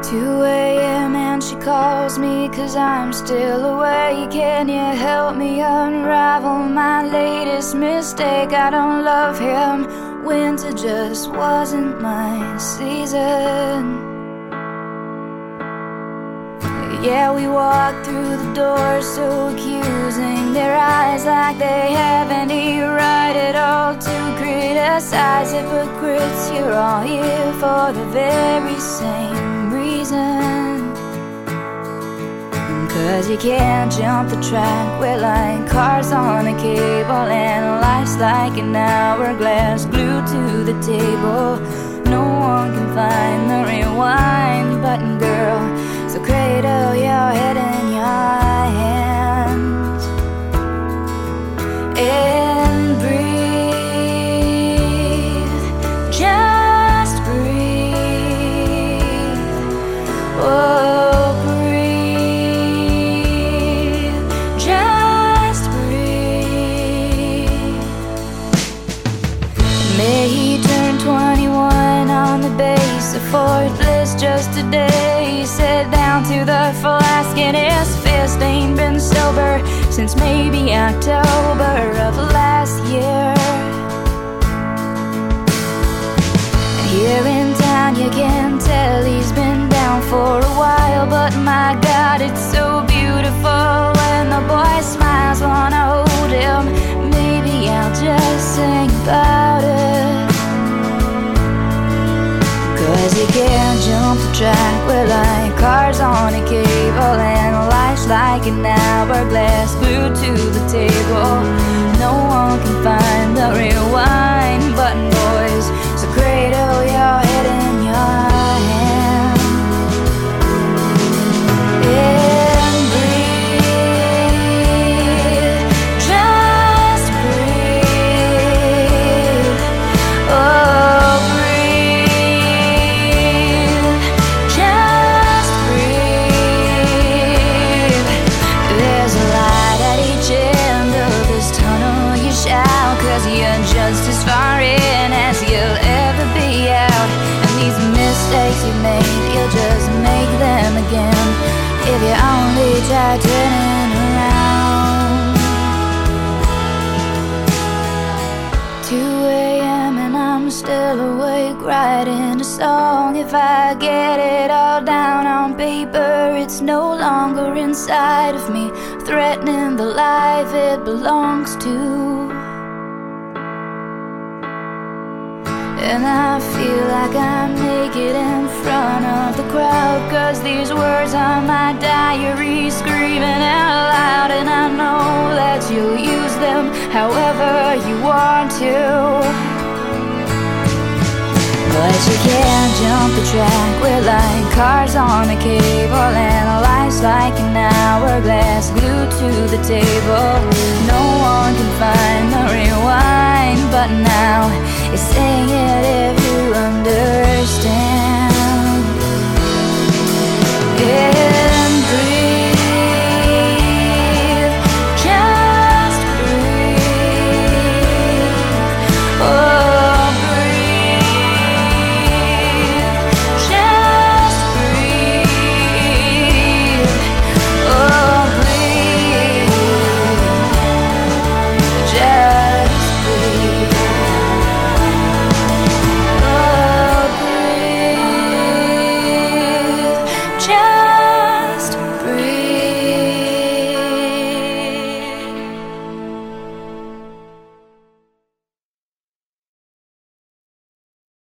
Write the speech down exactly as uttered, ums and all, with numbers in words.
two a m and she calls me cause I'm still awake. Can you help me unravel my latest mistake? I don't love him, winter just wasn't my season. Yeah, we walk through the door so accusing, their eyes like they have any right at all to criticize. Hypocrites, you're all here for the very same reason. Cause you can't jump the track, we're like cars on a cable, and life's like an hourglass glued to the table. No one can find the rewind button, girl, so cradle your head in your hands and breathe, just breathe. Oh, breathe, just breathe. May he turn twenty-one on the base of Fort Bliss just today. He sat down to the flask in his fist. Ain't been sober since maybe October of last year. Here in town you can tell he's been down for a while, but my God, it's so beautiful when the boy smiles. Wanna hold him, maybe I'll just sing about it. Cause you can't jump the track, we're like cars on a cable, and life's like an hourglass glued to the table. No one can find the rewind button, boys, so cradle your head in your hand and breathe, just breathe. Oh, you're just as far in as you'll ever be out. And these mistakes you made, you'll just make them again if you only try turning around. two a m and I'm still awake writing a song. If I get it all down on paper, it's no longer inside of me, threatening the life it belongs to. And I feel like I'm naked in front of the crowd, cause these words are my diary screaming out loud. And I know that you'll use them however you want to, but you can't jump the track, we're like cars on a cable, and life's like an hourglass glued to the table. No one can find the rewind button now, it's saying it if